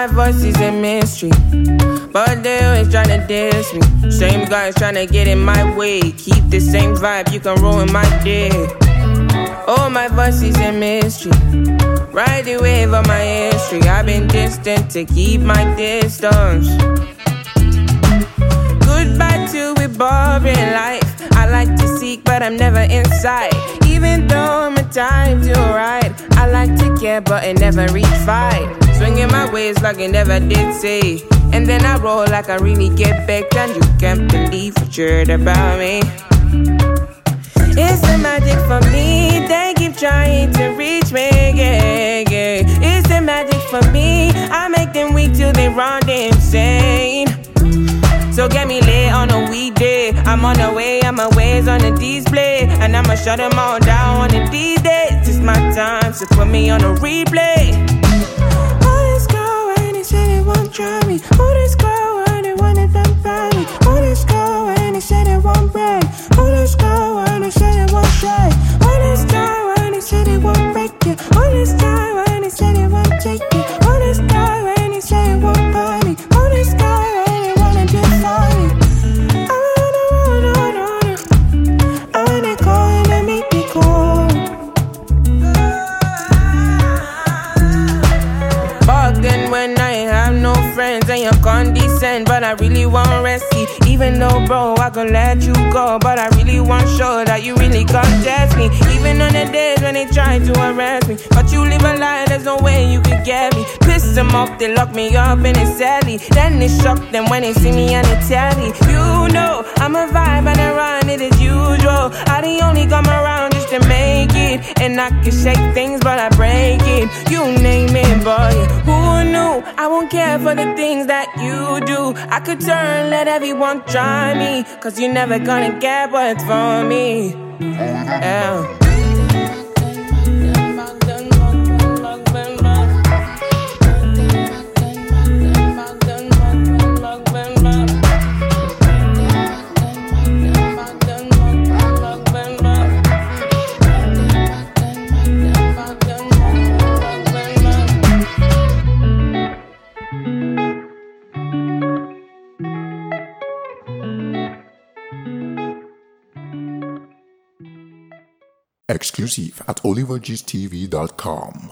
my voice is a mystery, but they always tryna diss me. Same guys tryna get in my way. Keep the same vibe, you can ruin my day. Oh, my voice is a mystery. Ride the wave of my history. I've been distant to keep my distance. Goodbye to a boring life. I like to seek, but I'm never inside. Even though my time's alright, I like to care, but it never reach fight. Swinging my ways like I never did say. And then I roll like I really get back. And you can't believe what you heard about me. It's the magic for me. They keep trying to reach me, yeah, yeah. It's the magic for me. I make them weak till they run insane. So get me late on a weekday. I'm on the way, and my ways on the display. And I'ma shut them all down on the D-Days. It's my time, so put me on a replay. Oh, this girl, when they say they won't try me. Oh, this girl, when they wanna dump on me. Oh, this girl, when they say they won't break. Oh, this girl, when they say they won't try. Oh, this girl, when they say they won't break you. Oh, this girl, when they say they won't take you. Oh, this girl, when they say they won't buy me. Oh, this girl, when they wanna do funny. I wanna go and they make me cold. Back then when I have no friends and you're condescend, but I really want rescue. Even though, bro, I can let you go, but I really want sure that you really contest me. Even on the days when they try to arrest me, but you live a lie, there's no way you could get me. Piss them off, they lock me up in a celly. Then they shock them when they see me and they tell me, you know, I'm a vibe and I run it as usual. I the only come around just to make it. And I can shake things, but I break it. You name it, boy, who knew? I won't care for the things that you do. I could turn, let everyone try me, cause you're never gonna get what's for me. Yeah. Exclusive at olivergstv.com.